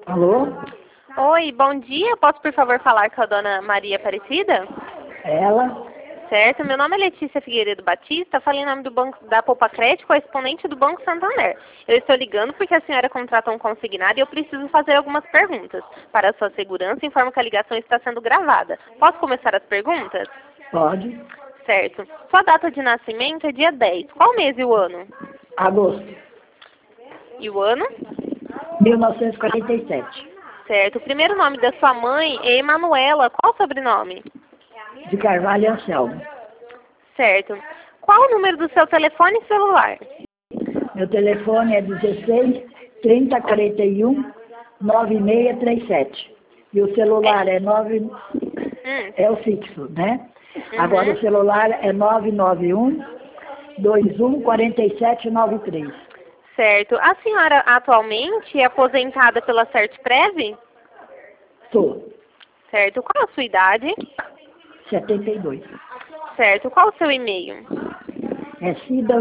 Alô? Oi, bom dia. Posso, por favor, falar com a dona Maria Aparecida? Ela? Certo, meu nome é Letícia Figueiredo Batista, falei em nome do Banco da Poupa Crédito, correspondente do Banco Santander. Eu estou ligando porque a senhora contratou um consignado e eu preciso fazer algumas perguntas. Para a sua segurança, informo que a ligação está sendo gravada. Posso começar as perguntas? Pode. Certo. Sua data de nascimento é dia 10. Qual mês e o ano? Agosto. E o ano? 1947. Certo. O primeiro nome da sua mãe é Emanuela. Qual o sobrenome? De Carvalho Anselmo. Certo. Qual o número do seu telefone celular? Meu telefone é 16 30 41 9637. E o celular é 9... É o fixo, né? Agora o celular é 991 21 4793. Certo. A senhora atualmente é aposentada pela Sertprev? Sou. Certo. Qual a sua idade? 72. Certo. Qual o seu e-mail? É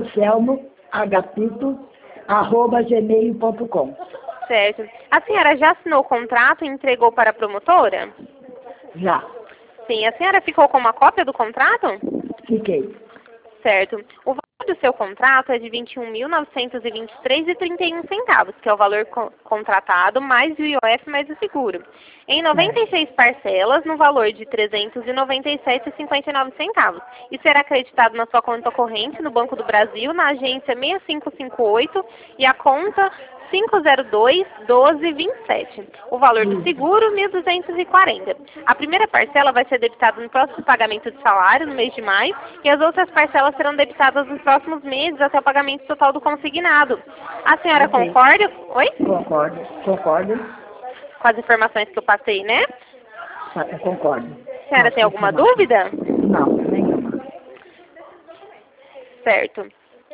cidanselmo.agapito@gmail.com. Certo. A senhora já assinou o contrato e entregou para a promotora? Já. Sim. A senhora ficou com uma cópia do contrato? Fiquei. Certo. O valor do seu contrato é de R$ 21.923,31, que é o valor contratado mais o IOF mais o seguro. Em 96 parcelas, no valor de R$ 397,59. E será acreditado na sua conta corrente no Banco do Brasil, na agência 6558 e a conta 502-1227. O valor do seguro, R$ 1.240. A primeira parcela vai ser debitada no próximo pagamento de salário, no mês de maio, e as outras parcelas serão debitadas nos próximos meses até o pagamento total do consignado. A senhora concorda? Oi? Concordo. Concordo. Com as informações que eu passei, né? Eu concordo. A senhora tem alguma dúvida? Não, nenhuma. Certo.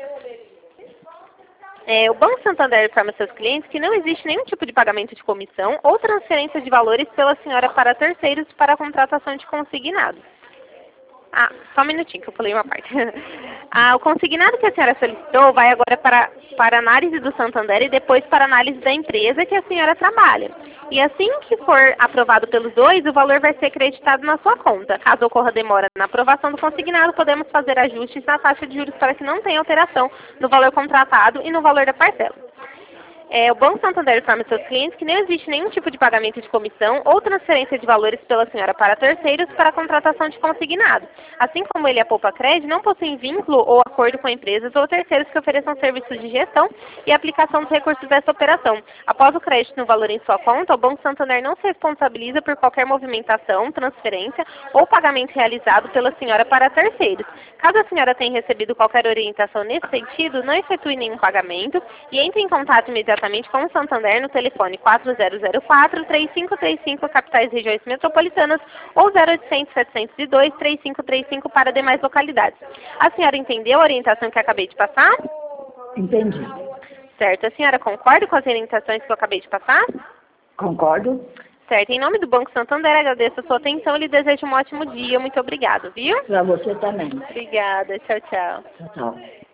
O Banco Santander informa seus clientes que não existe nenhum tipo de pagamento de comissão ou transferência de valores pela senhora para terceiros para a contratação de consignado. Só um minutinho que eu pulei uma parte. O consignado que a senhora solicitou vai agora para análise do Santander e depois para análise da empresa que a senhora trabalha. E assim que for aprovado pelos dois, o valor vai ser acreditado na sua conta. Caso ocorra demora na aprovação do consignado, podemos fazer ajustes na taxa de juros para que não tenha alteração no valor contratado e no valor da parcela. O Banco Santander informa seus clientes que não existe nenhum tipo de pagamento de comissão ou transferência de valores pela senhora para terceiros para a contratação de consignado. Assim como ele e a Poupa Crédito não possuem vínculo ou acordo com empresas ou terceiros que ofereçam serviços de gestão e aplicação dos recursos dessa operação. Após o crédito no valor em sua conta, o Banco Santander não se responsabiliza por qualquer movimentação, transferência ou pagamento realizado pela senhora para terceiros. Caso a senhora tenha recebido qualquer orientação nesse sentido, não efetue nenhum pagamento e entre em contato imediatamente com o Santander no telefone 4004-3535, capitais e regiões metropolitanas, ou 0800-702-3535 para demais localidades. A senhora entendeu a orientação que eu acabei de passar? Entendi. Certo. A senhora concorda com as orientações que eu acabei de passar? Concordo. Certo. Em nome do Banco Santander, agradeço a sua atenção e lhe desejo um ótimo dia. Muito obrigada, viu? Para você também. Obrigada. Tchau, tchau. Tchau, tchau.